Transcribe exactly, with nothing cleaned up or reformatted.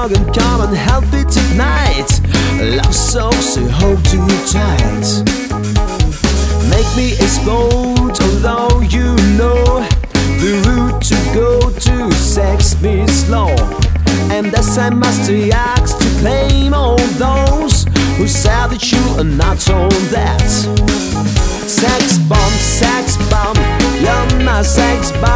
and come and help it tonight. Love so, so hold too tight. Make me explode, although you know the route to go to sex me slow. And thus I must ask to blame all those who said that you are not all that. Sex bomb, sex bomb, you're my sex bomb.